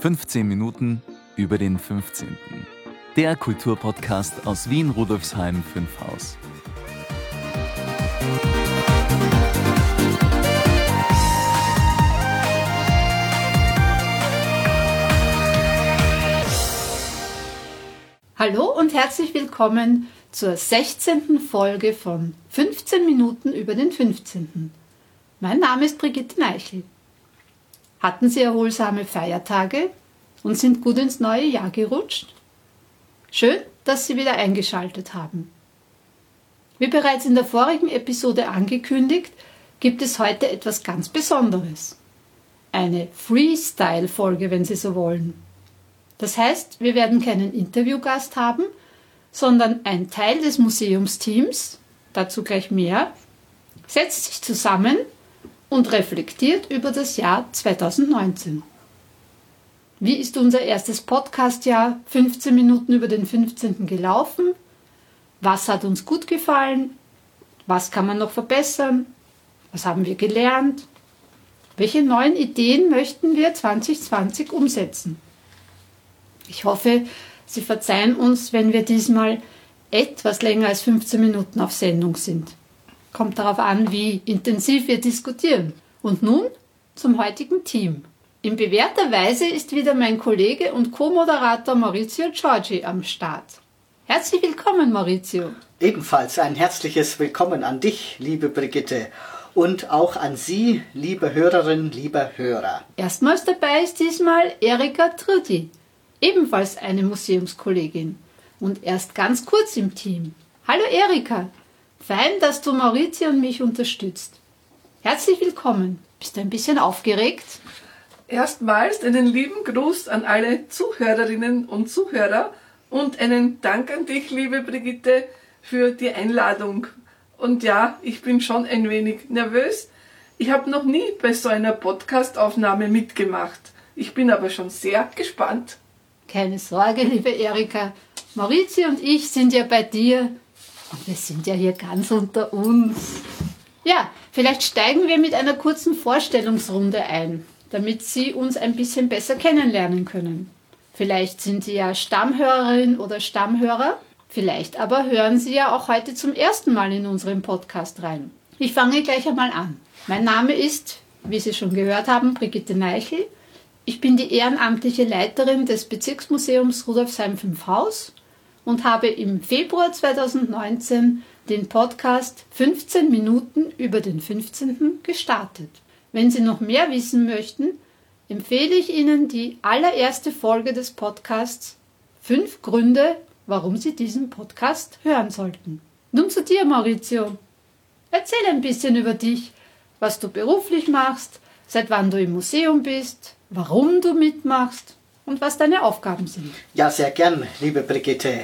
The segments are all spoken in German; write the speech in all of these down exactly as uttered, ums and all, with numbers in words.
fünfzehn Minuten über den fünfzehnten. Der Kulturpodcast aus Wien-Rudolfsheim fünf Haus. Hallo und herzlich willkommen zur sechzehnten Folge von fünfzehn Minuten über den fünfzehnten. Mein Name ist Brigitte Neichel. Hatten Sie erholsame Feiertage und sind gut ins neue Jahr gerutscht? Schön, dass Sie wieder eingeschaltet haben. Wie bereits in der vorigen Episode angekündigt, gibt es heute etwas ganz Besonderes. Eine Freestyle-Folge, wenn Sie so wollen. Das heißt, wir werden keinen Interviewgast haben, sondern ein Teil des Museumsteams, dazu gleich mehr, setzt sich zusammen und reflektiert über das Jahr zweitausendneunzehn. Wie ist unser erstes Podcast-Jahr fünfzehn Minuten über den fünfzehnten gelaufen? Was hat uns gut gefallen? Was kann man noch verbessern? Was haben wir gelernt? Welche neuen Ideen möchten wir zwanzig zwanzig umsetzen? Ich hoffe, Sie verzeihen uns, wenn wir diesmal etwas länger als fünfzehn Minuten auf Sendung sind. Kommt darauf an, wie intensiv wir diskutieren. Und nun zum heutigen Team. In bewährter Weise ist wieder mein Kollege und Co-Moderator Maurizio Giorgi am Start. Herzlich willkommen, Maurizio. Ebenfalls ein herzliches Willkommen an dich, liebe Brigitte, und auch an Sie, liebe Hörerinnen, lieber Hörer. Erstmals dabei ist diesmal Erika Trudi, ebenfalls eine Museumskollegin und erst ganz kurz im Team. Hallo Erika, fein, dass du Maurizio und mich unterstützt. Herzlich willkommen. Bist du ein bisschen aufgeregt? Erstmals einen lieben Gruß an alle Zuhörerinnen und Zuhörer und einen Dank an dich, liebe Brigitte, für die Einladung. Und ja, ich bin schon ein wenig nervös. Ich habe noch nie bei so einer Podcast-Aufnahme mitgemacht. Ich bin aber schon sehr gespannt. Keine Sorge, liebe Erika. Maurizio und ich sind ja bei dir und wir sind ja hier ganz unter uns. Ja, vielleicht steigen wir mit einer kurzen Vorstellungsrunde ein, damit Sie uns ein bisschen besser kennenlernen können. Vielleicht sind Sie ja Stammhörerin oder Stammhörer, vielleicht aber hören Sie ja auch heute zum ersten Mal in unseren Podcast rein. Ich fange gleich einmal an. Mein Name ist, wie Sie schon gehört haben, Brigitte Neichel. Ich bin die ehrenamtliche Leiterin des Bezirksmuseums Rudolfsheim fünf Haus und habe im Februar zweitausendneunzehn den Podcast fünfzehn Minuten über den fünfzehnten gestartet. Wenn Sie noch mehr wissen möchten, empfehle ich Ihnen die allererste Folge des Podcasts Fünf Gründe, warum Sie diesen Podcast hören sollten. Nun zu dir, Maurizio. Erzähl ein bisschen über dich, was du beruflich machst, seit wann du im Museum bist, warum du mitmachst und was deine Aufgaben sind. Ja, sehr gern, liebe Brigitte.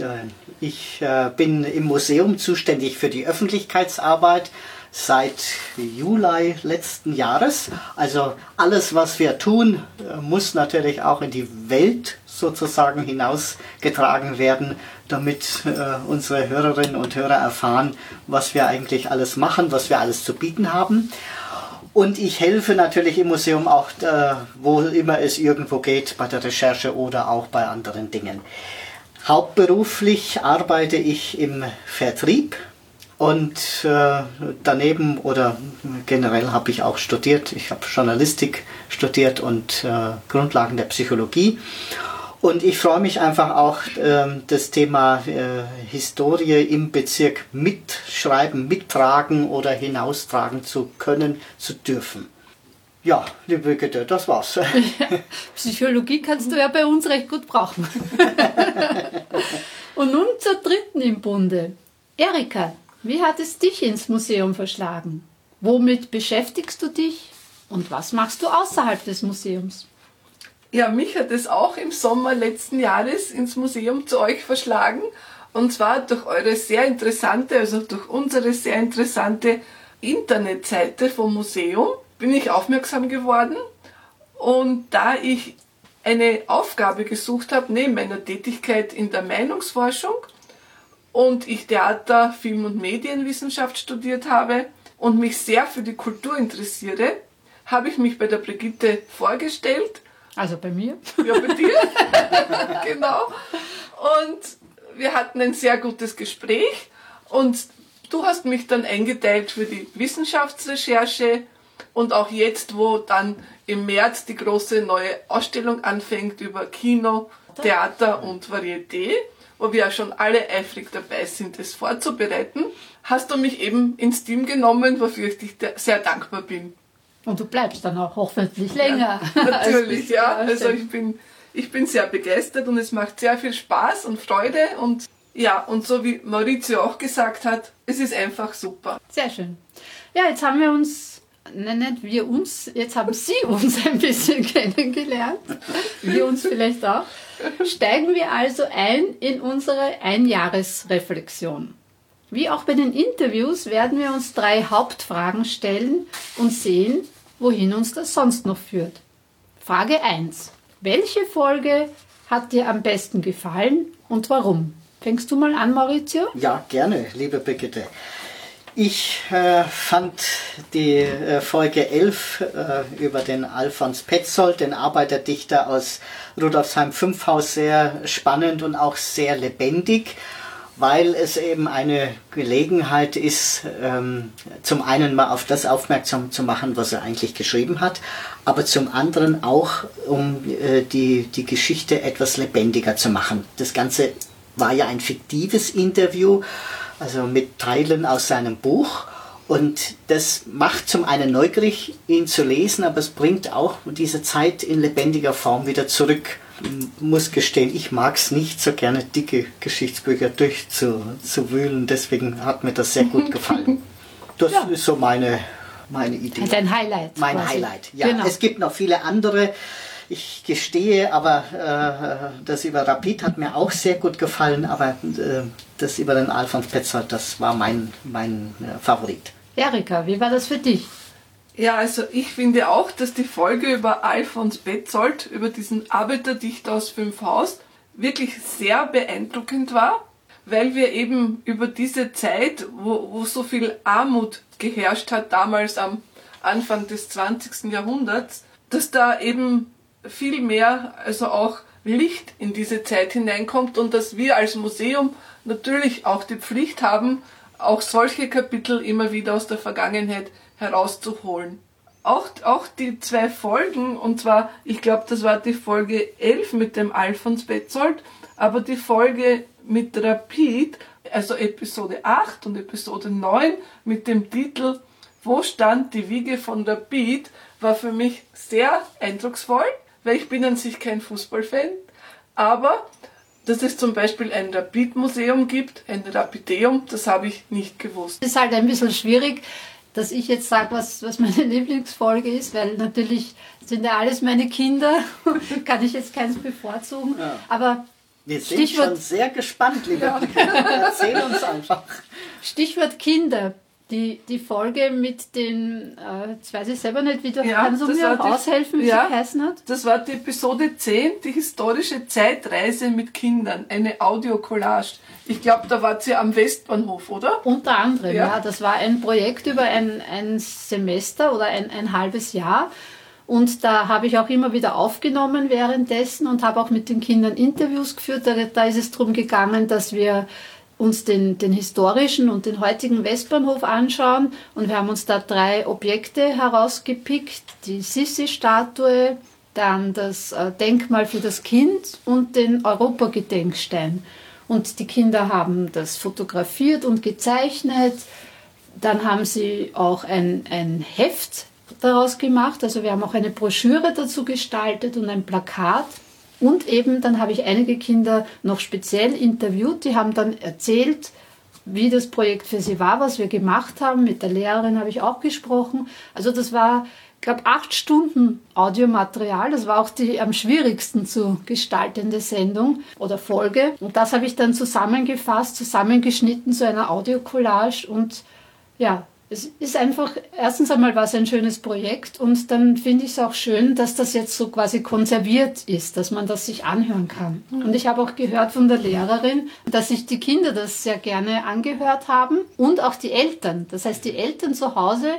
Ich bin im Museum zuständig für die Öffentlichkeitsarbeit seit Juli letzten Jahres. Also alles, was wir tun, muss natürlich auch in die Welt sozusagen hinausgetragen werden, damit unsere Hörerinnen und Hörer erfahren, was wir eigentlich alles machen, was wir alles zu bieten haben. Und ich helfe natürlich im Museum auch, äh, wo immer es irgendwo geht, bei der Recherche oder auch bei anderen Dingen. Hauptberuflich arbeite ich im Vertrieb und äh, daneben oder generell habe ich auch studiert. Ich habe Journalistik studiert und äh, Grundlagen der Psychologie. Und ich freue mich einfach auch, äh, das Thema äh, Historie im Bezirk mitschreiben, mittragen oder hinaustragen zu können, zu dürfen. Ja, liebe Brigitte, das war's. Psychologie kannst du ja bei uns recht gut brauchen. Und nun zur dritten im Bunde. Erika, wie hat es dich ins Museum verschlagen? Womit beschäftigst du dich und was machst du außerhalb des Museums? Ja, mich hat es auch im Sommer letzten Jahres ins Museum zu euch verschlagen. Und zwar durch eure sehr interessante, also durch unsere sehr interessante Internetseite vom Museum bin ich aufmerksam geworden. Und da ich eine Aufgabe gesucht habe, neben meiner Tätigkeit in der Meinungsforschung und ich Theater, Film- und Medienwissenschaft studiert habe und mich sehr für die Kultur interessiere, habe ich mich bei der Brigitte vorgestellt Also bei mir. Ja, bei dir. Genau. Und wir hatten ein sehr gutes Gespräch und du hast mich dann eingeteilt für die Wissenschaftsrecherche und auch jetzt, wo dann im März die große neue Ausstellung anfängt über Kino, Theater und Varieté, wo wir ja schon alle eifrig dabei sind, das vorzubereiten, hast du mich eben ins Team genommen, wofür ich dich sehr dankbar bin. Und du bleibst dann auch hoffentlich länger. Ja, natürlich, ja. Also ich bin, ich bin sehr begeistert und es macht sehr viel Spaß und Freude und ja, und so wie Maurizio auch gesagt hat, es ist einfach super. Sehr schön. Ja, jetzt haben wir uns, nein, nicht wir uns, jetzt haben Sie uns ein bisschen kennengelernt. Wir uns vielleicht auch. Steigen wir also ein in unsere Einjahresreflexion. Wie auch bei den Interviews werden wir uns drei Hauptfragen stellen und sehen, wohin uns das sonst noch führt. Frage eins. Welche Folge hat dir am besten gefallen und warum? Fängst du mal an, Maurizio? Ja, gerne, liebe Brigitte. Ich äh, fand die äh, Folge elf äh, über den Alfons Petzold, den Arbeiterdichter aus Rudolfsheim-Fünfhaus, sehr spannend und auch sehr lebendig, weil es eben eine Gelegenheit ist, ähm, zum einen mal auf das aufmerksam zu machen, was er eigentlich geschrieben hat, aber zum anderen auch, um äh, die, die Geschichte etwas lebendiger zu machen. Das Ganze war ja ein fiktives Interview, also mit Teilen aus seinem Buch. Und das macht zum einen neugierig, ihn zu lesen, aber es bringt auch diese Zeit in lebendiger Form wieder zurück. Ich muss gestehen, ich mag es nicht so gerne, dicke Geschichtsbücher durchzuwühlen, deswegen hat mir das sehr gut gefallen. Das ja. ist so meine, meine Idee. Dein Highlight. Mein quasi. Highlight, ja. Genau. Es gibt noch viele andere. Ich gestehe, aber äh, das über Rapid hat mir auch sehr gut gefallen, aber äh, das über den Alfons Petzold, das war mein, mein äh, Favorit. Erika, wie war das für dich? Ja, also ich finde auch, dass die Folge über Alfons Petzold, über diesen Arbeiterdichter aus Fünfhaus, wirklich sehr beeindruckend war, weil wir eben über diese Zeit, wo, wo so viel Armut geherrscht hat, damals am Anfang des zwanzigsten Jahrhunderts, dass da eben viel mehr, also auch Licht in diese Zeit hineinkommt und dass wir als Museum natürlich auch die Pflicht haben, auch solche Kapitel immer wieder aus der Vergangenheit herauszuholen. Auch, auch die zwei Folgen, und zwar, ich glaube, das war die Folge elf mit dem Alfons Petzold, aber die Folge mit Rapid, also Episode acht und Episode neun mit dem Titel Wo stand die Wiege von Rapid, war für mich sehr eindrucksvoll, weil ich bin an sich kein Fußballfan, aber dass es zum Beispiel ein Rapid-Museum gibt, ein Rapideum, das habe ich nicht gewusst. Es ist halt ein bisschen schwierig, dass ich jetzt sage, was, was meine Lieblingsfolge ist, weil natürlich sind ja alles meine Kinder, kann ich jetzt keins bevorzugen, ja. Aber wir sind Stichwort, schon sehr gespannt, liebe ja. Erzähl uns einfach. Stichwort Kinder. Die, die Folge mit den, äh, jetzt weiß ich selber nicht, wie du, ja, kannst du mir auch die, aushelfen, wie ja, sie geheißen hat? Das war die Episode zehn, die historische Zeitreise mit Kindern, eine Audiocollage. Ich glaube, da war sie am Westbahnhof, oder? Unter anderem, ja. ja. Das war ein Projekt über ein, ein Semester oder ein, ein halbes Jahr. Und da habe ich auch immer wieder aufgenommen währenddessen und habe auch mit den Kindern Interviews geführt. Da, da ist es darum gegangen, dass wir uns den, den historischen und den heutigen Westbahnhof anschauen. Und wir haben uns da drei Objekte herausgepickt. Die Sissi-Statue, dann das Denkmal für das Kind und den Europagedenkstein. Und die Kinder haben das fotografiert und gezeichnet. Dann haben sie auch ein, ein Heft daraus gemacht. Also wir haben auch eine Broschüre dazu gestaltet und ein Plakat. Und eben, dann habe ich einige Kinder noch speziell interviewt. Die haben dann erzählt, wie das Projekt für sie war, was wir gemacht haben. Mit der Lehrerin habe ich auch gesprochen. Also das war, ich glaube, acht Stunden Audiomaterial. Das war auch die am schwierigsten zu gestaltende Sendung oder Folge. Und das habe ich dann zusammengefasst, zusammengeschnitten zu einer Audiocollage. Und ja, es ist einfach, erstens einmal war es ein schönes Projekt und dann finde ich es auch schön, dass das jetzt so quasi konserviert ist, dass man das sich anhören kann. Und ich habe auch gehört von der Lehrerin, dass sich die Kinder das sehr gerne angehört haben und auch die Eltern. Das heißt, die Eltern zu Hause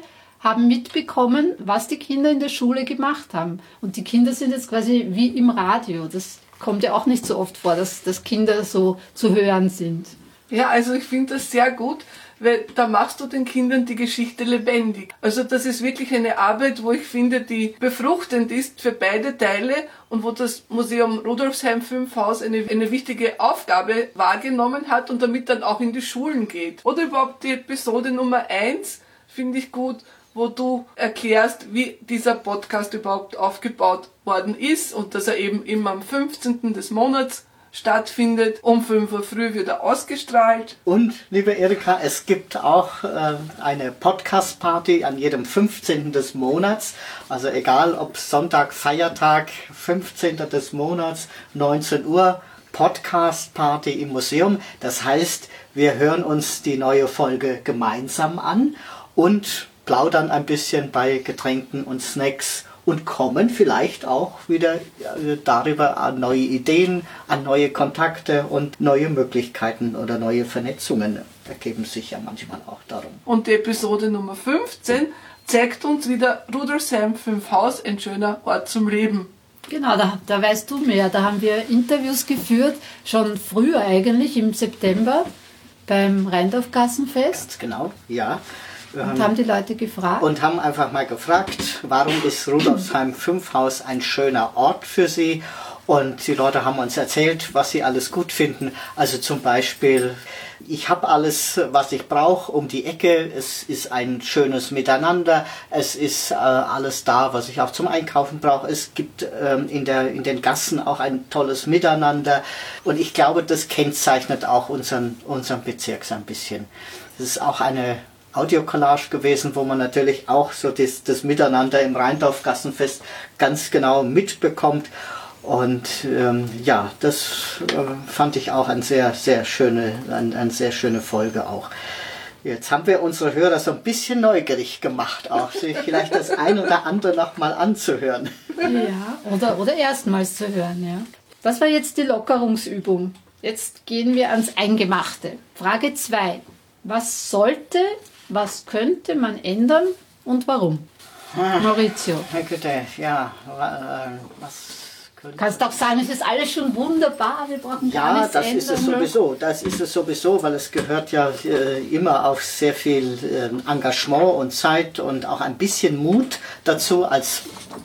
haben mitbekommen, was die Kinder in der Schule gemacht haben. Und die Kinder sind jetzt quasi wie im Radio. Das kommt ja auch nicht so oft vor, dass, dass Kinder so zu hören sind. Ja, also ich finde das sehr gut, weil da machst du den Kindern die Geschichte lebendig. Also das ist wirklich eine Arbeit, wo ich finde, die befruchtend ist für beide Teile und wo das Museum Rudolfsheim fünf Haus eine, eine wichtige Aufgabe wahrgenommen hat und damit dann auch in die Schulen geht. Oder überhaupt die Episode Nummer eins finde ich gut, wo du erklärst, wie dieser Podcast überhaupt aufgebaut worden ist und dass er eben immer am fünfzehnten des Monats stattfindet. Um fünf Uhr früh wird er ausgestrahlt. Und, liebe Erika, es gibt auch äh, eine Podcast-Party an jedem fünfzehnten des Monats. Also egal, ob Sonntag, Feiertag, fünfzehnten des Monats, neunzehn Uhr, Podcast-Party im Museum. Das heißt, wir hören uns die neue Folge gemeinsam an und plaudern ein bisschen bei Getränken und Snacks und kommen vielleicht auch wieder darüber an neue Ideen, an neue Kontakte und neue Möglichkeiten oder neue Vernetzungen ergeben sich ja manchmal auch darum. Und die Episode Nummer fünfzehn zeigt uns wieder Rudolfsheim fünf Haus, ein schöner Ort zum Leben. Genau, da, da weißt du mehr. Da haben wir Interviews geführt, schon früher eigentlich, im September beim Rheindorf-Gassenfest. Ganz genau, ja. Und haben die Leute gefragt? Und haben einfach mal gefragt, warum ist Rudolfsheim fünf Haus ein schöner Ort für sie? Und die Leute haben uns erzählt, was sie alles gut finden. Also zum Beispiel, ich habe alles, was ich brauche, um die Ecke. Es ist ein schönes Miteinander. Es ist äh, alles da, was ich auch zum Einkaufen brauche. Es gibt ähm, in, der, in den Gassen auch ein tolles Miteinander. Und ich glaube, das kennzeichnet auch unseren, unseren Bezirk so ein bisschen. Es ist auch eine Audiocollage gewesen, wo man natürlich auch so das, das Miteinander im Rheindorf-Gassenfest ganz genau mitbekommt. Und ähm, ja, das äh, fand ich auch eine sehr, sehr schöne, eine, eine sehr schöne Folge auch. Jetzt haben wir unsere Hörer so ein bisschen neugierig gemacht, auch sich vielleicht das ein oder andere noch mal anzuhören. Ja, oder, oder erstmals zu hören, ja. Das war jetzt die Lockerungsübung. Jetzt gehen wir ans Eingemachte. Frage zwei. Was sollte, was könnte man ändern und warum? Ah, Maurizio. Güte, ja, äh, was könnte... Kannst auch sagen, es ist alles schon wunderbar, wir brauchen gar Ja, nichts das ändern. ist es sowieso. Das ist es sowieso, weil es gehört ja äh, immer auf sehr viel äh, Engagement und Zeit und auch ein bisschen Mut dazu, als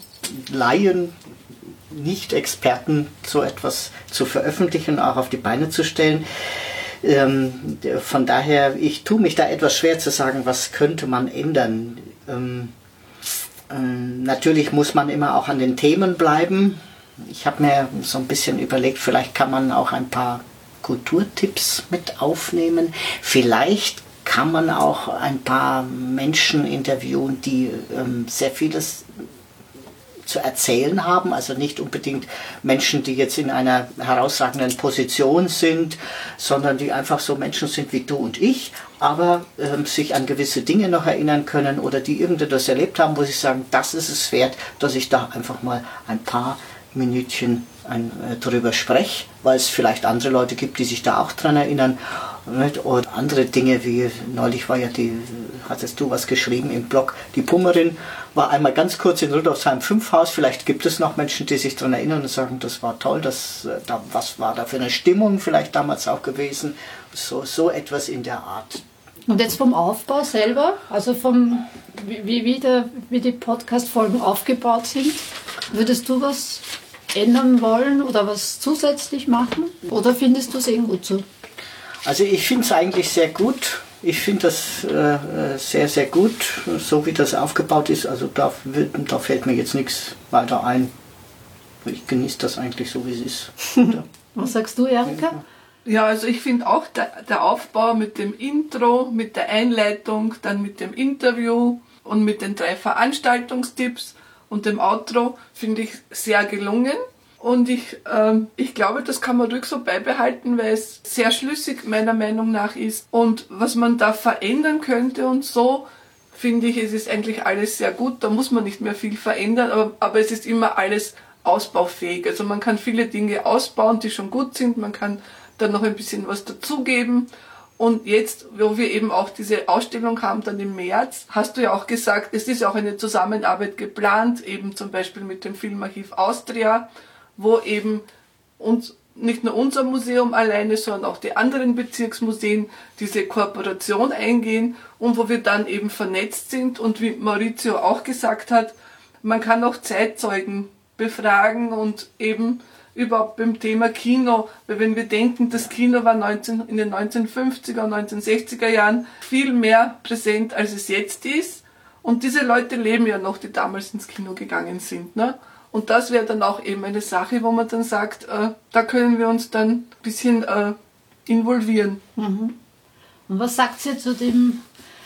Laien, Nicht-Experten so etwas zu veröffentlichen, auch auf die Beine zu stellen. Ähm, von daher, ich tue mich da etwas schwer zu sagen, was könnte man ändern. Ähm, ähm, natürlich muss man immer auch an den Themen bleiben. Ich habe mir so ein bisschen überlegt, vielleicht kann man auch ein paar Kulturtipps mit aufnehmen. Vielleicht kann man auch ein paar Menschen interviewen, die ähm, sehr vieles zu erzählen haben, also nicht unbedingt Menschen, die jetzt in einer herausragenden Position sind, sondern die einfach so Menschen sind wie du und ich, aber ähm, sich an gewisse Dinge noch erinnern können oder die irgendetwas erlebt haben, wo sie sagen, das ist es wert, dass ich da einfach mal ein paar Minütchen ein, äh, drüber spreche, weil es vielleicht andere Leute gibt, die sich da auch dran erinnern. Nicht? Und andere Dinge, wie neulich war ja die, hattest du was geschrieben im Blog, die Pummerin war einmal ganz kurz in Rudolfsheim fünf Haus. Vielleicht gibt es noch Menschen, die sich daran erinnern und sagen, das war toll, das, da, was war da für eine Stimmung vielleicht damals auch gewesen. So, so etwas in der Art. Und jetzt vom Aufbau selber, also vom, wie, wie, der, wie die Podcast-Folgen aufgebaut sind, würdest du was ändern wollen oder was zusätzlich machen? Oder findest du es eben gut so? Also ich finde es eigentlich sehr gut. Ich finde das äh, sehr, sehr gut, so wie das aufgebaut ist. Also da, da fällt mir jetzt nichts weiter ein. Ich genieße das eigentlich so, wie es ist. Was sagst du, Erika? Ja, also ich finde auch der, der Aufbau mit dem Intro, mit der Einleitung, dann mit dem Interview und mit den drei Veranstaltungstipps und dem Outro finde ich sehr gelungen. Und ich, ähm, ich glaube, das kann man ruhig so beibehalten, weil es sehr schlüssig meiner Meinung nach ist. Und was man da verändern könnte und so, finde ich, es ist eigentlich alles sehr gut. Da muss man nicht mehr viel verändern, aber, aber es ist immer alles ausbaufähig. Also man kann viele Dinge ausbauen, die schon gut sind. Man kann dann noch ein bisschen was dazugeben. Und jetzt, wo wir eben auch diese Ausstellung haben, dann im März, hast du ja auch gesagt, es ist auch eine Zusammenarbeit geplant, eben zum Beispiel mit dem Filmarchiv Austria, wo eben uns, nicht nur unser Museum alleine, sondern auch die anderen Bezirksmuseen diese Kooperation eingehen und wo wir dann eben vernetzt sind und wie Maurizio auch gesagt hat, man kann auch Zeitzeugen befragen und eben überhaupt beim Thema Kino, weil wenn wir denken, das Kino war neunzehn, in den neunzehnhundertfünfziger und neunzehnhundertsechziger Jahren viel mehr präsent, als es jetzt ist. Und diese Leute leben ja noch, die damals ins Kino gegangen sind. Ne? Und das wäre dann auch eben eine Sache, wo man dann sagt, äh, da können wir uns dann ein bisschen äh, involvieren. Mhm. Und was sagt ihr zu dem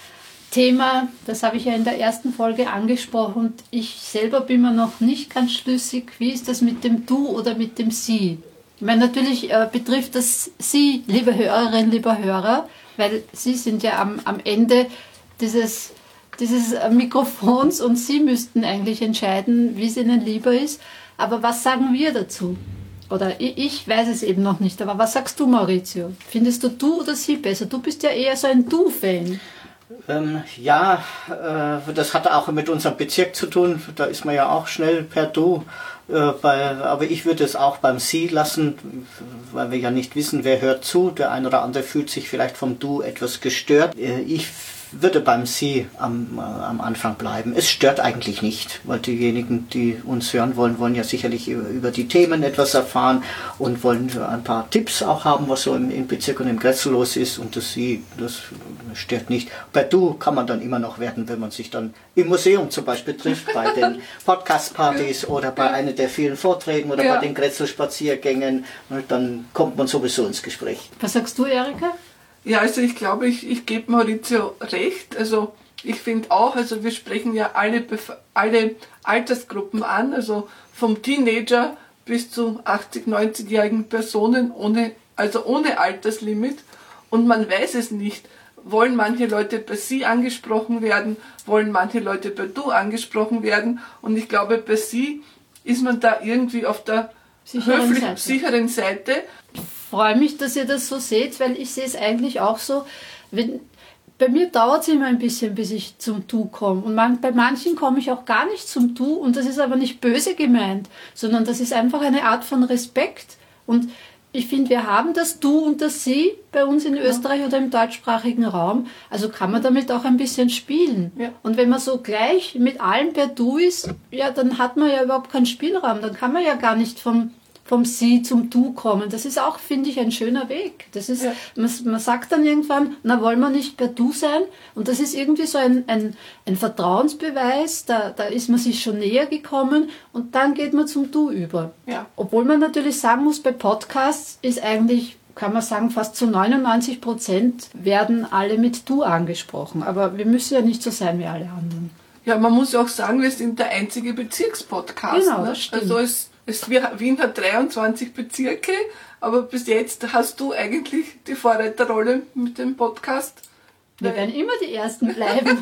Thema, das habe ich ja in der ersten Folge angesprochen und ich selber bin mir noch nicht ganz schlüssig, wie ist das mit dem Du oder mit dem Sie? Ich meine, natürlich äh, betrifft das Sie, liebe Hörerinnen, lieber Hörer, weil Sie sind ja am, am Ende dieses, dieses Mikrofons und Sie müssten eigentlich entscheiden, wie es Ihnen lieber ist. Aber was sagen wir dazu? Oder ich, ich weiß es eben noch nicht, aber was sagst du, Maurizio? Findest du Du oder Sie besser? Du bist ja eher so ein Du-Fan. Ähm, ja, äh, das hat auch mit unserem Bezirk zu tun. Da ist man ja auch schnell per Du. Äh, bei, aber ich würde es auch beim Sie lassen, weil wir ja nicht wissen, wer hört zu. Der eine oder andere fühlt sich vielleicht vom Du etwas gestört. Äh, ich würde beim Sie am, äh, am Anfang bleiben. Es stört eigentlich nicht, weil diejenigen, die uns hören wollen, wollen ja sicherlich über, über die Themen etwas erfahren und wollen ein paar Tipps auch haben, was so im, im Bezirk und im Grätzl los ist. Und das Sie, das stört nicht. Bei Du kann man dann immer noch werden, wenn man sich dann im Museum zum Beispiel trifft, bei den Podcast-Partys oder bei einer der vielen Vorträgen oder ja. bei den Grätzl-Spaziergängen. Dann kommt man sowieso ins Gespräch. Was sagst du, Erika? Ja, also ich glaube, ich, ich gebe Maurizio recht. Also ich finde auch, also wir sprechen ja alle, alle Altersgruppen an, also vom Teenager bis zu achtzig-, neunzigjährigen Personen, ohne, also ohne Alterslimit. Und man weiß es nicht. Wollen manche Leute bei Sie angesprochen werden? Wollen manche Leute bei Du angesprochen werden? Und ich glaube, bei Sie ist man da irgendwie auf der sicheren höflich, Seite. sicheren Seite. Ich freue mich, dass ihr das so seht, weil ich sehe es eigentlich auch so, wenn, bei mir dauert es immer ein bisschen, bis ich zum Du komme. Und man, bei manchen komme ich auch gar nicht zum Du und das ist aber nicht böse gemeint, sondern das ist einfach eine Art von Respekt. Und ich finde, wir haben das Du und das Sie bei uns in Österreich ja. oder im deutschsprachigen Raum. Also kann man damit auch ein bisschen spielen. Ja. Und wenn man so gleich mit allen per Du ist, ja, dann hat man ja überhaupt keinen Spielraum. Dann kann man ja gar nicht vom, vom Sie zum Du kommen. Das ist auch, finde ich, ein schöner Weg. Das ist, ja. man, man sagt dann irgendwann, na, wollen wir nicht per Du sein? Und das ist irgendwie so ein, ein, ein Vertrauensbeweis. Da, da ist man sich schon näher gekommen und dann geht man zum Du über. Ja. Obwohl man natürlich sagen muss, bei Podcasts ist eigentlich, kann man sagen, fast zu neunundneunzig Prozent werden alle mit Du angesprochen. Aber wir müssen ja nicht so sein wie alle anderen. Ja, man muss ja auch sagen, wir sind der einzige Bezirkspodcast. Genau, ne? das stimmt. Also es, es, Wien hat dreiundzwanzig Bezirke, aber bis jetzt hast du eigentlich die Vorreiterrolle mit dem Podcast. Wir werden immer die Ersten bleiben.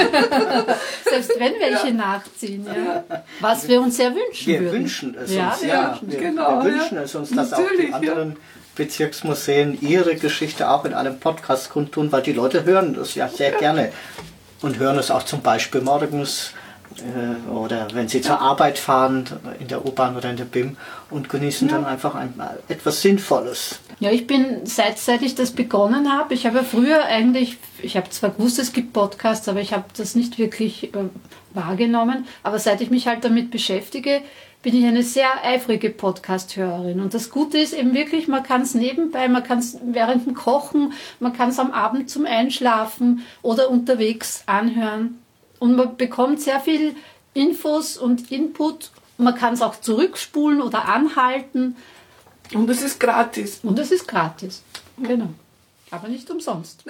Selbst wenn welche ja. nachziehen. Ja. Was wir uns sehr wünschen wir würden. Wir wünschen es ja, uns, wir ja. Wünschen Wir, genau, wir wünschen ja. es uns, dass Natürlich, auch die anderen ja. Bezirksmuseen ihre Geschichte auch in einem Podcast kundtun, weil die Leute hören das ja sehr ja. gerne. Und hören es auch zum Beispiel morgens äh, oder wenn sie zur Arbeit fahren, in der U-Bahn oder in der B I M und genießen ja. dann einfach ein, etwas Sinnvolles. Ja, ich bin, seit, seit ich das begonnen habe, ich habe ja früher eigentlich, ich habe zwar gewusst, es gibt Podcasts, aber ich habe das nicht wirklich äh, wahrgenommen, aber seit ich mich halt damit beschäftige, bin ich eine sehr eifrige Podcast-Hörerin. Und das Gute ist eben wirklich, man kann es nebenbei, man kann es während dem Kochen, man kann es am Abend zum Einschlafen oder unterwegs anhören. Und man bekommt sehr viel Infos und Input. Man kann es auch zurückspulen oder anhalten. Und es ist gratis. Und es ist gratis, genau. Aber nicht umsonst.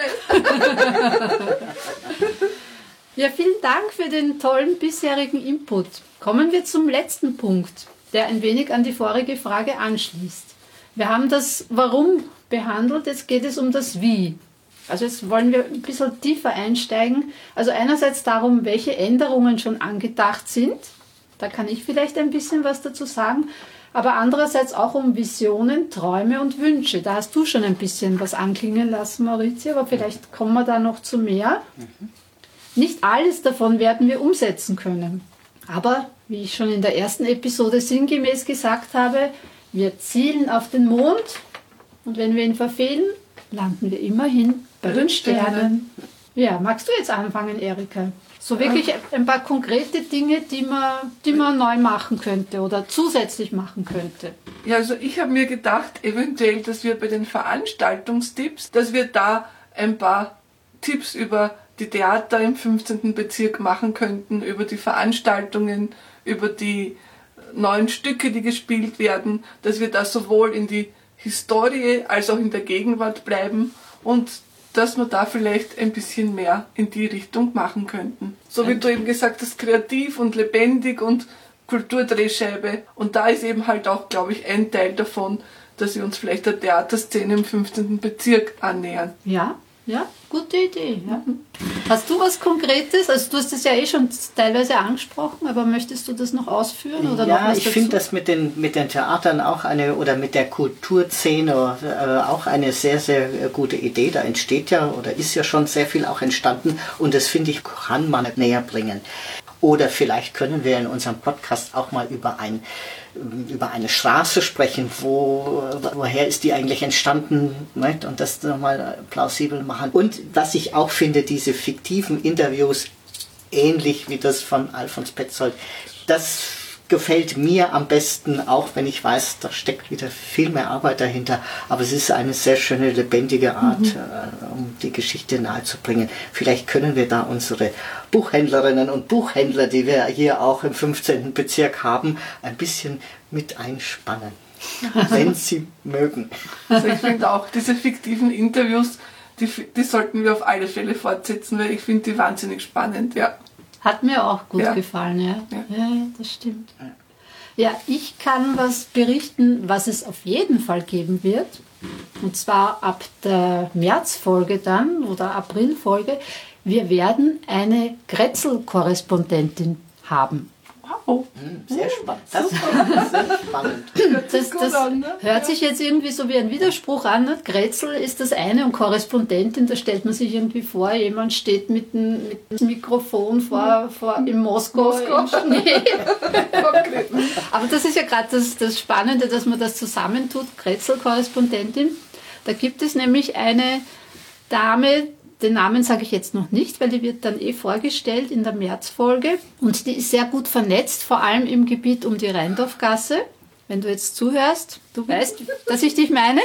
Ja, vielen Dank für den tollen bisherigen Input. Kommen wir zum letzten Punkt, der ein wenig an die vorige Frage anschließt. Wir haben das Warum behandelt, jetzt geht es um das Wie. Also jetzt wollen wir ein bisschen tiefer einsteigen. Also einerseits darum, welche Änderungen schon angedacht sind. Da kann ich vielleicht ein bisschen was dazu sagen. aber andererseits auch um Visionen, Träume und Wünsche. Da hast du schon ein bisschen was anklingen lassen, Maurizio, aber vielleicht kommen wir da noch zu mehr. Mhm. Nicht alles davon werden wir umsetzen können. Aber, wie ich schon in der ersten Episode sinngemäß gesagt habe, wir zielen auf den Mond und wenn wir ihn verfehlen, landen wir immerhin bei den Sternen. Ja, magst du jetzt anfangen, Erika? So wirklich ein paar konkrete Dinge, die man, die man neu machen könnte oder zusätzlich machen könnte. Ja, also ich habe mir gedacht, eventuell, dass wir bei den Veranstaltungstipps, dass wir da ein paar Tipps über die Theater im fünfzehnten Bezirk machen könnten, über die Veranstaltungen, über die neuen Stücke, die gespielt werden, dass wir da sowohl in die Historie als auch in der Gegenwart bleiben und dass wir da vielleicht ein bisschen mehr in die Richtung machen könnten. So wie du eben gesagt hast, kreativ und lebendig und Kulturdrehscheibe. Und da ist eben halt auch, glaube ich, ein Teil davon, dass wir uns vielleicht der Theaterszene im fünfzehnten Bezirk annähern. Ja, ja, gute Idee. Ja. Hast du was Konkretes? Also du hast es ja eh schon teilweise angesprochen, aber möchtest du das noch ausführen? Oder ja, noch was ich finde das mit den, mit den Theatern auch eine, oder mit der Kulturszene äh, auch eine sehr, sehr gute Idee. Da entsteht ja oder ist ja schon sehr viel auch entstanden und das finde ich, kann man näher bringen. Oder vielleicht können wir in unserem Podcast auch mal über ein über eine Straße sprechen, wo, woher ist die eigentlich entstanden, nicht? Und das nochmal plausibel machen. Und was ich auch finde, diese fiktiven Interviews, ähnlich wie das von Alfons Petzold, das gefällt mir am besten, auch wenn ich weiß, da steckt wieder viel mehr Arbeit dahinter, aber es ist eine sehr schöne, lebendige Art, mhm. äh, um die Geschichte nahezubringen. Vielleicht können wir da unsere Buchhändlerinnen und Buchhändler, die wir hier auch im fünfzehnten Bezirk haben, ein bisschen mit einspannen, wenn sie mögen. Also ich finde auch, diese fiktiven Interviews, die, die sollten wir auf alle Fälle fortsetzen, weil ich finde die wahnsinnig spannend, ja. Hat mir auch gut ja. gefallen, ja. Ja. ja. Ja, das stimmt. Ja, ich kann was berichten, was es auf jeden Fall geben wird. Und zwar ab der Märzfolge dann oder Aprilfolge. Wir werden eine Grätzl-Korrespondentin haben. Wow. Sehr spannend. Das ist sehr spannend. Das, das hört sich jetzt irgendwie so wie ein Widerspruch an. Ne? Grätzl ist das eine und Korrespondentin, da stellt man sich irgendwie vor, jemand steht mit dem, mit dem Mikrofon vor, vor in Moskau, Moskau. Im Schnee. Aber das ist ja gerade das, das Spannende, dass man das zusammentut, Grätzl-Korrespondentin. Da gibt es nämlich eine Dame, den Namen sage ich jetzt noch nicht, weil die wird dann eh vorgestellt in der Märzfolge. Und die ist sehr gut vernetzt, vor allem im Gebiet um die Rheindorfgasse. Wenn du jetzt zuhörst, du weißt, dass ich dich meine.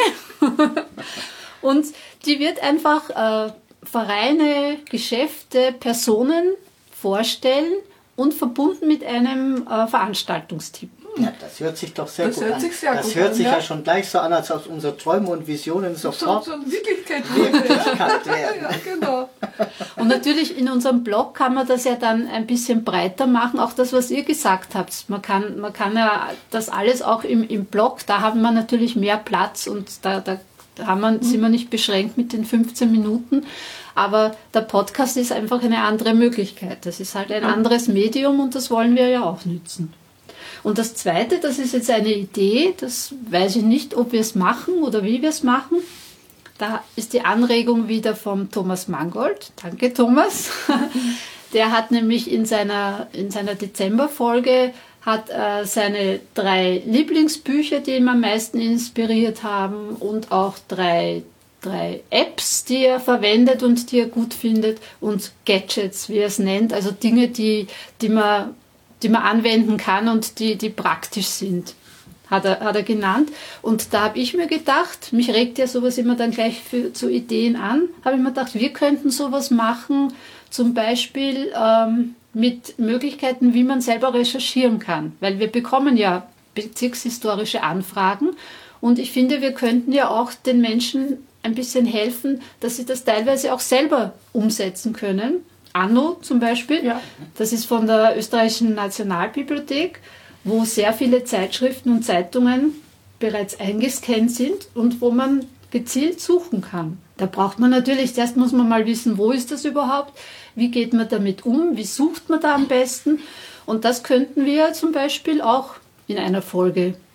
Und die wird einfach äh, Vereine, Geschäfte, Personen vorstellen und verbunden mit einem äh, Veranstaltungstipp. Ja, das hört sich doch sehr das gut hört an. Sich sehr das gut hört an, sich ja. ja schon gleich so an, als aus unsere Träume und Visionen sofort so, so Wirklichkeit, Wirklichkeit werden. Ja, genau. Und natürlich in unserem Blog kann man das ja dann ein bisschen breiter machen, auch das, was ihr gesagt habt. Man kann, man kann ja das alles auch im, im Blog, da haben wir natürlich mehr Platz und da, da haben wir, sind wir nicht beschränkt mit den fünfzehn Minuten. Aber der Podcast ist einfach eine andere Möglichkeit. Das ist halt ein anderes Medium und das wollen wir ja auch nützen. Und das Zweite, das ist jetzt eine Idee, das weiß ich nicht, ob wir es machen oder wie wir es machen. Da ist die Anregung wieder vom Thomas Mangold. Danke, Thomas. Der hat nämlich in seiner, in seiner Dezemberfolge hat äh, seine drei Lieblingsbücher, die ihn am meisten inspiriert haben und auch drei, drei Apps, die er verwendet und die er gut findet und Gadgets, wie er es nennt, also Dinge, die, die man die man anwenden kann und die, die praktisch sind, hat er, hat er genannt. Und da habe ich mir gedacht, mich regt ja sowas immer dann gleich für, zu Ideen an, habe ich mir gedacht, wir könnten sowas machen, zum Beispiel ähm, mit Möglichkeiten, wie man selber recherchieren kann. Weil wir bekommen ja bezirkshistorische Anfragen und ich finde, wir könnten ja auch den Menschen ein bisschen helfen, dass sie das teilweise auch selber umsetzen können. Anno zum Beispiel, ja. Das ist von der Österreichischen Nationalbibliothek, wo sehr viele Zeitschriften und Zeitungen bereits eingescannt sind und wo man gezielt suchen kann. Da braucht man natürlich, zuerst muss man mal wissen, wo ist das überhaupt, wie geht man damit um, wie sucht man da am besten und das könnten wir zum Beispiel auch in einer Folge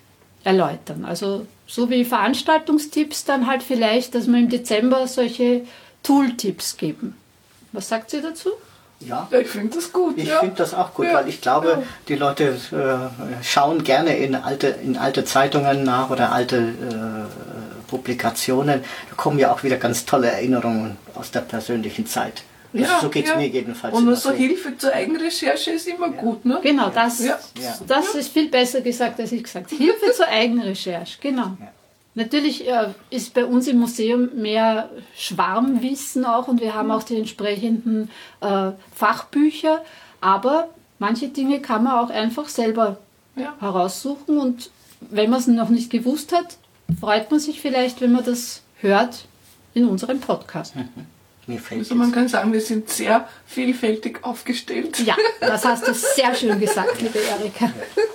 erläutern. Also so wie Veranstaltungstipps, dann halt vielleicht, dass wir im Dezember solche Tooltips geben. Was sagt sie dazu? Ja, Ja, ich finde das gut. ich ja. finde das auch gut, Ja, weil ich glaube, ja. die Leute äh, schauen gerne in alte, in alte Zeitungen nach oder alte äh, Publikationen. Da kommen ja auch wieder ganz tolle Erinnerungen aus der persönlichen Zeit. Also Ja, so geht es ja. mir jedenfalls. Und immer nur so Hilfe zur Eigenrecherche ist immer gut, ne? Genau, das, Ja. Ja. das ist viel besser gesagt, als ich gesagt habe. Hilfe zur Eigenrecherche, genau. Ja. Natürlich äh, ist bei uns im Museum mehr Schwarmwissen auch und wir haben auch die entsprechenden äh, Fachbücher, aber manche Dinge kann man auch einfach selber Ja. heraussuchen und wenn man es noch nicht gewusst hat, freut man sich vielleicht, wenn man das hört in unserem Podcast. Mir fällt Also man kann sagen, wir sind sehr vielfältig aufgestellt. Ja, das hast du sehr schön gesagt, liebe Erika.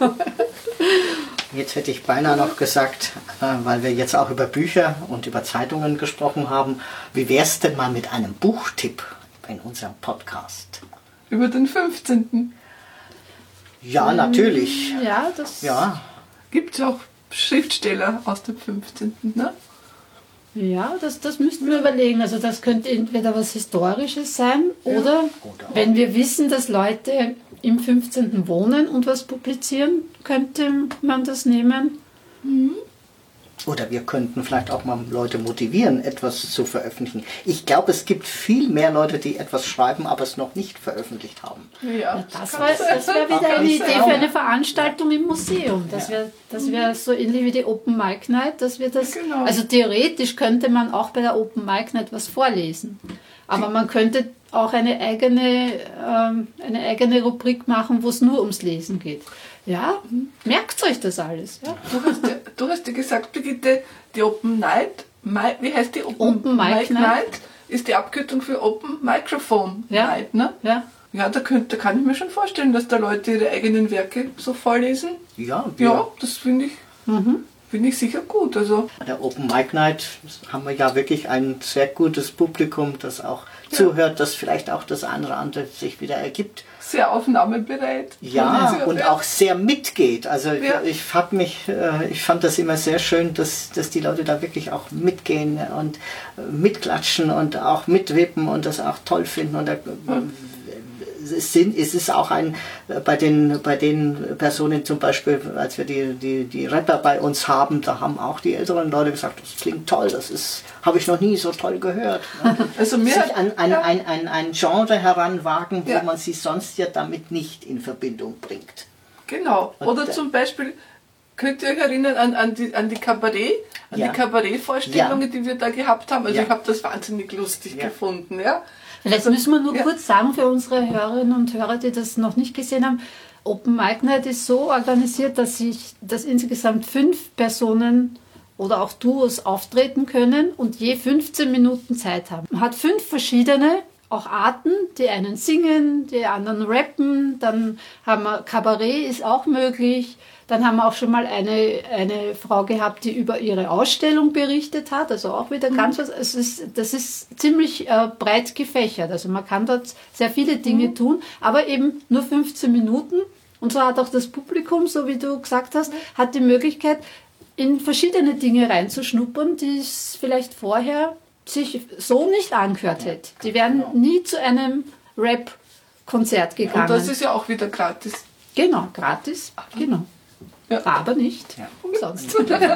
Jetzt hätte ich beinahe noch gesagt, äh, weil wir jetzt auch über Bücher und über Zeitungen gesprochen haben, wie wär's denn mal mit einem Buchtipp in unserem Podcast? Über den fünfzehnten Ja, natürlich. Ja, das Ja, gibt es auch Schriftsteller aus dem fünfzehnten Ne? Ja, das, das müssten wir überlegen. Also das könnte entweder was Historisches sein oder Oder auch- wenn wir wissen, dass Leute im fünfzehnten wohnen und was publizieren, könnte man das nehmen. Oder wir könnten vielleicht auch mal Leute motivieren, etwas zu veröffentlichen. Ich glaube, es gibt viel mehr Leute, die etwas schreiben, aber es noch nicht veröffentlicht haben. Ja, Das, kann war, sein. das wäre wieder Kann eine sein. Idee für eine Veranstaltung im Museum. Das wäre das wär so ähnlich wie die Open Mic Night, dass wir das. Genau. Also theoretisch könnte man auch bei der Open Mic Night was vorlesen. Aber man könnte auch eine eigene, ähm, eine eigene Rubrik machen, wo es nur ums Lesen geht. Ja, merkt euch das alles. Ja? Du hast, ja, du hast ja gesagt, Brigitte, die Open Night, Mi- wie heißt die? Open, Open Mic Night. ist die Abkürzung für Open Microphone Ja. Night, ne? Ja. Ja, da, könnt, da kann ich mir schon vorstellen, dass da Leute ihre eigenen Werke so vorlesen. Ja, wir, Ja, das finde ich, finde ich sicher gut. Also, bei der Open Mic Night haben wir ja wirklich ein sehr gutes Publikum, das auch zuhört, das vielleicht auch das eine oder andere sich wieder ergibt. sehr aufnahmebereit. Ja, Sehr, und ja. auch sehr mitgeht. Also Ja. ich, ich hab mich, äh, ich fand das immer sehr schön, dass, dass die Leute da wirklich auch mitgehen und äh, mitklatschen und auch mitwippen und das auch toll finden. Und da, es, sind, es ist auch ein, bei den, bei den Personen zum Beispiel, als wir die, die, die Rapper bei uns haben, da haben auch die älteren Leute gesagt, das klingt toll, das ist, habe ich noch nie so toll gehört. Also mir Sich hat- an, an ja. ein, ein, ein Genre heranwagen, wo Ja. man sie sonst ja damit nicht in Verbindung bringt. Genau. Und Oder da- zum Beispiel, könnt ihr euch erinnern an, an die, an die Kabarett, an Ja. die Kabarettvorstellungen, Ja. die wir da gehabt haben. Also Ja. ich habe das wahnsinnig lustig Ja. gefunden. Ja. Vielleicht Also, müssen wir nur ja. kurz sagen für unsere Hörerinnen und Hörer, die das noch nicht gesehen haben. Open Mic Night ist so organisiert, dass, sich, dass insgesamt fünf Personen oder auch Duos auftreten können und je fünfzehn Minuten Zeit haben. Man hat fünf verschiedene, auch Arten, die einen singen, die anderen rappen, dann haben wir Kabarett ist auch möglich. Dann haben wir auch schon mal eine, eine Frau gehabt, die über ihre Ausstellung berichtet hat, also auch wieder ganz was. Es ist, das ist ziemlich äh, breit gefächert, also man kann dort sehr viele Dinge tun, aber eben nur fünfzehn Minuten. Und so hat auch das Publikum, so wie du gesagt hast, hat die Möglichkeit, in verschiedene Dinge reinzuschnuppern, die es vielleicht vorher sich so nicht angehört hätte. Die wären nie zu einem Rap-Konzert gegangen. Und das ist ja auch wieder gratis. Genau, gratis, genau. Ja. Aber nicht Ja. umsonst.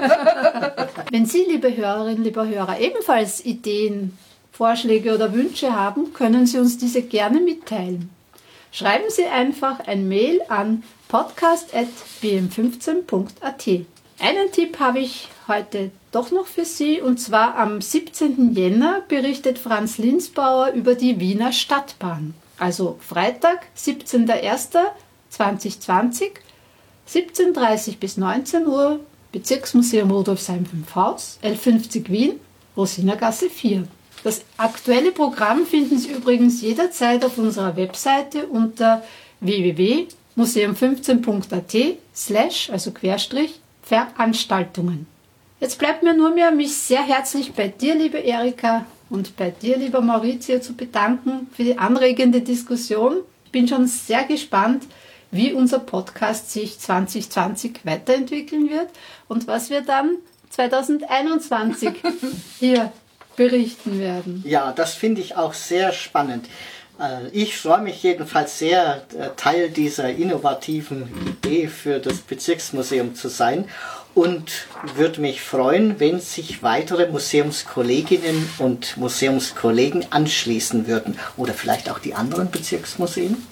Wenn Sie, liebe Hörerinnen, lieber Hörer, ebenfalls Ideen, Vorschläge oder Wünsche haben, können Sie uns diese gerne mitteilen. Schreiben Sie einfach ein Mail an podcast at b m fünfzehn punkt a t. Einen Tipp habe ich heute doch noch für Sie, und zwar am siebzehnten Jänner berichtet Franz Linsbauer über die Wiener Stadtbahn. Also Freitag, siebzehnter erster zweitausendzwanzig, siebzehn Uhr dreißig bis neunzehn Uhr, Bezirksmuseum Rudolfsheim fünf Haus, L fünfzig Wien, Rosinergasse vier. Das aktuelle Programm finden Sie übrigens jederzeit auf unserer Webseite unter w w w punkt museum fünfzehn punkt a t slash, also Querstrich, Veranstaltungen. Jetzt bleibt mir nur mehr, mich sehr herzlich bei dir, liebe Erika, und bei dir, lieber Maurizio, zu bedanken für die anregende Diskussion. Ich bin schon sehr gespannt, wie unser Podcast sich zwanzig zwanzig weiterentwickeln wird und was wir dann zwanzig einundzwanzig hier berichten werden. Ja, das finde ich auch sehr spannend. Ich freue mich jedenfalls sehr, Teil dieser innovativen Idee für das Bezirksmuseum zu sein und würde mich freuen, wenn sich weitere Museumskolleginnen und Museumskollegen anschließen würden. Oder vielleicht auch die anderen Bezirksmuseen.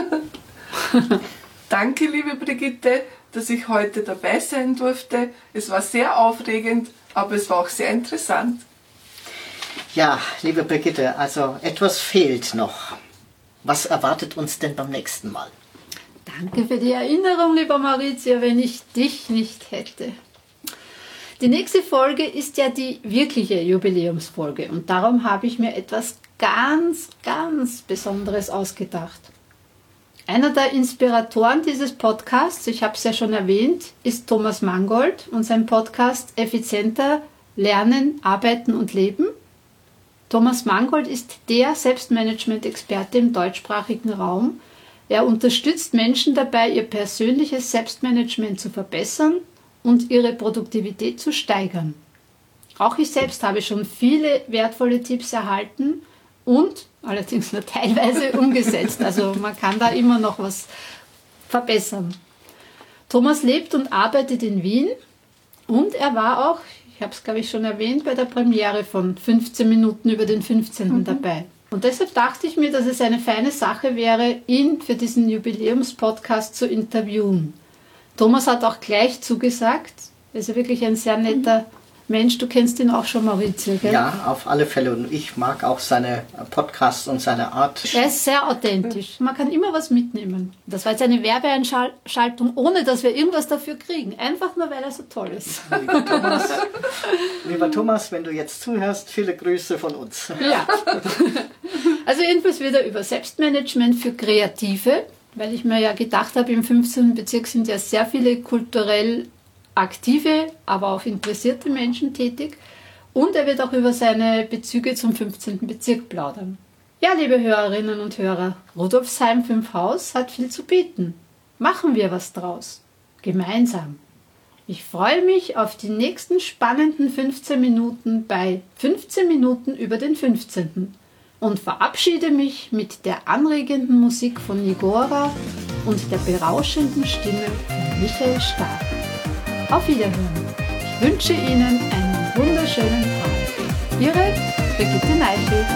Danke, liebe Brigitte, dass ich heute dabei sein durfte. Es war sehr aufregend, aber es war auch sehr interessant. Ja, liebe Brigitte, also etwas fehlt noch. Was erwartet uns denn beim nächsten Mal? Danke für die Erinnerung, lieber Maurizio, wenn ich dich nicht hätte. Die nächste Folge ist ja die wirkliche Jubiläumsfolge und darum habe ich mir etwas ganz, ganz Besonderes ausgedacht. Einer der Inspiratoren dieses Podcasts, ich habe es ja schon erwähnt, ist Thomas Mangold und sein Podcast Effizienter Lernen, Arbeiten und Leben. Thomas Mangold ist der Selbstmanagement-Experte im deutschsprachigen Raum. Er unterstützt Menschen dabei, ihr persönliches Selbstmanagement zu verbessern und ihre Produktivität zu steigern. Auch ich selbst habe schon viele wertvolle Tipps erhalten und allerdings nur teilweise umgesetzt. Also man kann da immer noch was verbessern. Thomas lebt und arbeitet in Wien und er war auch, ich habe es glaube ich schon erwähnt, bei der Premiere von fünfzehn Minuten über den fünfzehnten Mhm. dabei. Und deshalb dachte ich mir, dass es eine feine Sache wäre, ihn für diesen Jubiläumspodcast zu interviewen. Thomas hat auch gleich zugesagt. Er ist ja wirklich ein sehr netter Mensch. Du kennst ihn auch schon, Maurizio, gell? Ja, auf alle Fälle. Und ich mag auch seine Podcasts und seine Art. Er ist sehr authentisch. Man kann immer was mitnehmen. Das war jetzt eine Werbeeinschaltung, ohne dass wir irgendwas dafür kriegen. Einfach nur, weil er so toll ist. Lieber Thomas, lieber Thomas, wenn du jetzt zuhörst, viele Grüße von uns. Ja. Also jedenfalls wieder über Selbstmanagement für Kreative, weil ich mir ja gedacht habe, im fünfzehnten Bezirk sind ja sehr viele kulturell aktive, aber auch interessierte Menschen tätig. Und er wird auch über seine Bezüge zum fünfzehnten Bezirk plaudern. Ja, liebe Hörerinnen und Hörer, Rudolfsheim fünf Haus hat viel zu bieten. Machen wir was draus. Gemeinsam. Ich freue mich auf die nächsten spannenden fünfzehn Minuten bei fünfzehn Minuten über den fünfzehnten und verabschiede mich mit der anregenden Musik von Nigora und der berauschenden Stimme von Michael Stark. Auf Wiederhören. Ich wünsche Ihnen einen wunderschönen Tag. Ihre Brigitte Neichel.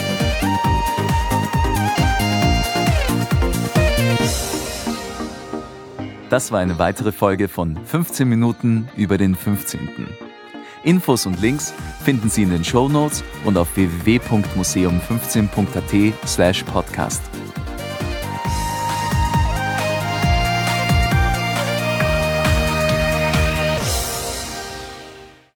Das war eine weitere Folge von fünfzehn Minuten über den fünfzehnten Infos und Links finden Sie in den Shownotes und auf w w w punkt museum fünfzehn punkt a t slash podcast.